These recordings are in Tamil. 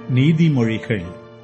நீதிமொழிகள்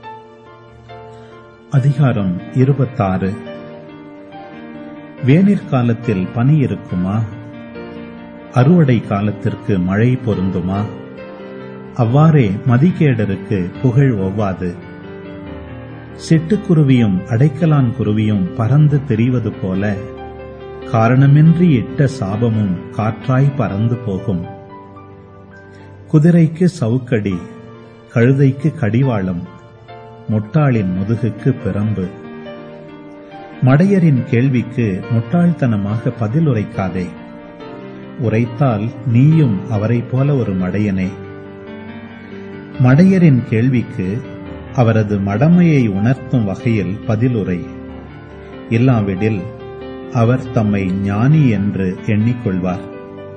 அதிகாரம் 26. வேனிற்காலத்தில் பனி இருக்குமா? அறுவடை காலத்திற்கு மழை பொருந்துமா? அவ்வாறே மதிகேடருக்கு புகழ் ஒவ்வாது. சிட்டுக்குருவியும் அடைக்கலான் குருவியும் பறந்து திரிவது போல காரணமின்றி இட்ட சாபமும் காற்றாய் பறந்து போகும். குதிரைக்கு சவுக்கடி, கழுதைக்கு கடிவாளம், முட்டாளின் முதுகுக்கு பிரம்பு. மடையரின் கேள்விக்கு முட்டாள்தனமாக பதில் உரைக்காதே. உரைத்தால் நீயும் அவரைப் போல ஒரு மடையனே. மடையரின் கேள்விக்கு அவரது மடமையை உணர்த்தும் வகையில் பதிலுரை. இல்லாவிடில் அவர் தம்மை ஞானி என்று எண்ணிக்கொள்வார்.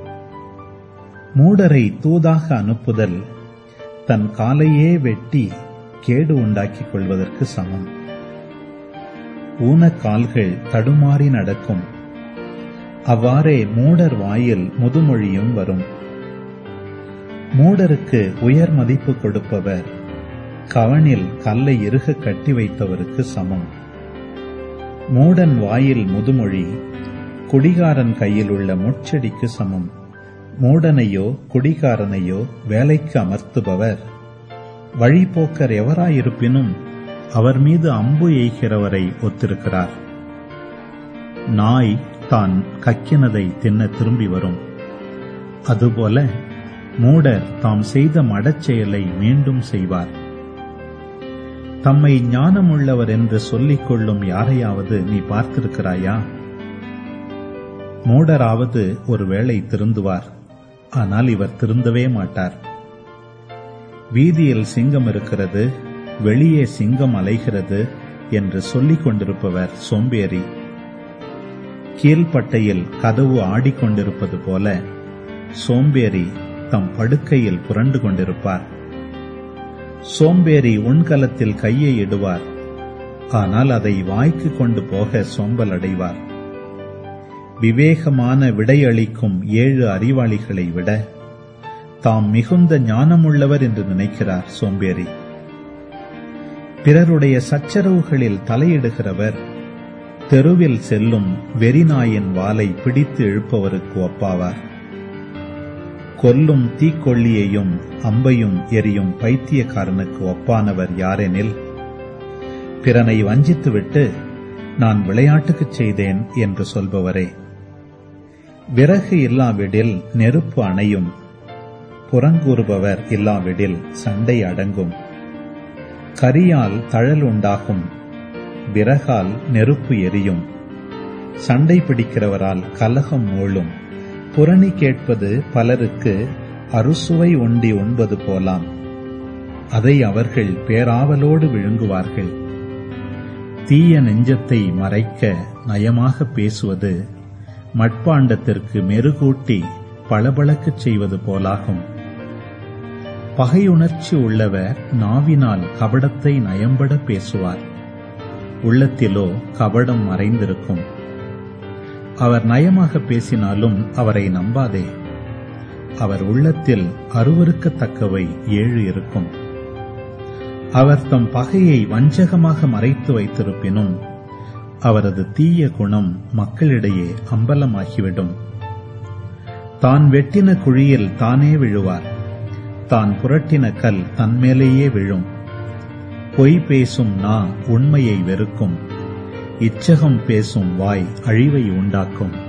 மூடரை தூதாக அனுப்புதல் தன் காலையே வெட்டி கேடு உண்டாக்கிக் கொள்வதற்கு சமம். ஊனக்கால்கள் தடுமாறி நடக்கும். அவ்வாறே மூடர் வாயில் முதுமொழியும் வரும். மூடருக்கு உயர் மதிப்பு கொடுப்பவர் கவனில் கல்லை இறுக கட்டி வைத்தவருக்கு சமம். மூடன் வாயில் முதுமொழி குடிகாரன் கையில் உள்ள முட்செடிக்கு சமம். மூடனையோ குடிகாரனையோ வேலைக்கு அமர்த்துபவர் வழிபோக்கர் எவராயிருப்பினும் அவர் மீது அம்பு எய்கிறவரை ஒத்திருக்கிறார். நாய் தான் கக்கினதை தின்ன திரும்பி வரும். அதுபோல மூடர் தாம் செய்த மடச்செயலை மீண்டும் செய்வார். தம்மை ஞானமுள்ளவர் என்று சொல்லிக் கொள்ளும் யாரையாவது நீ பார்த்திருக்கிறாயா? மூடராவது ஒருவேளை திருந்துவார், ஆனால் இவர் திருந்தவே மாட்டார். வீதியில் சிங்கம் இருக்கிறது, வெளியே சிங்கம் அலைகிறது என்று சொல்லிக் கொண்டிருப்பவர் சோம்பேறி. கீழ்பட்டையில் கதவு ஆடிக்கொண்டிருப்பது போல சோம்பேறி தம் படுக்கையில் புரண்டு கொண்டிருப்பார். சோம்பேறி உண்கலத்தில் கையை இடுவார், ஆனால் அதை வாய்க்கு கொண்டு போக சோம்பல் அடைவார். விவேகமான விடையளிக்கும் 7 அறிவாளிகளை விட தாம் மிகுந்த ஞானமுள்ளவர் என்று நினைக்கிறார் சோம்பேறி. பிறருடைய சச்சரவுகளில் தலையிடுகிறவர் தெருவில் செல்லும் வெறிநாயின் வாலை பிடித்து இழுப்பவருக்கு ஒப்பாவார். கொல்லும் தீக்கொள்ளியையும் அம்பையும் எரியும் பைத்தியக்காரனுக்கு ஒப்பானவர் யாரெனில், பிறனை வஞ்சித்துவிட்டு நான் விளையாட்டுக்குச் செய்தேன் என்று சொல்பவரே. விறகு இல்லாவிடில் நெருப்பு அணையும், புறங்கூறுபவர் இல்லாவிடில் சண்டை அடங்கும். கரியால் தழல் உண்டாகும், விறகால் நெருப்பு எரியும். சண்டை பிடிக்கிறவரால் கலகம் மூளும். புரணி கேட்பது பலருக்கு அறுசுவை உண்டி உண்பது போலாம். அதை அவர்கள் பேராவலோடு விழுங்குவார்கள். தீய நெஞ்சத்தை மறைக்க நயமாக பேசுவது மட்பாண்டத்திற்கு மெருகூட்டி பளபளக்கச் செய்வது போலாகும். பகையுணர்ச்சி உள்ளவர் நாவினால் கபடத்தை நயம்பட பேசுவார், உள்ளத்திலோ கபடம் மறைந்திருக்கும். அவர் நயமாக பேசினாலும் அவரை நம்பாதே. அவர் உள்ளத்தில் அருவருக்கத்தக்கவை 7 இருக்கும். அவர் தம் பகையை வஞ்சகமாக மறைத்து வைத்திருப்பினும் அவரது தீய குணம் மக்களிடையே அம்பலமாகிவிடும். தான் வெட்டின குழியில் தானே விழுவார், தான் புரட்டின கல் தன்மேலேயே விழும். பொய் பேசும் நா உண்மையை வெறுக்கும், இச்சகம் பேசும் வாய் அழிவை உண்டாக்கும்.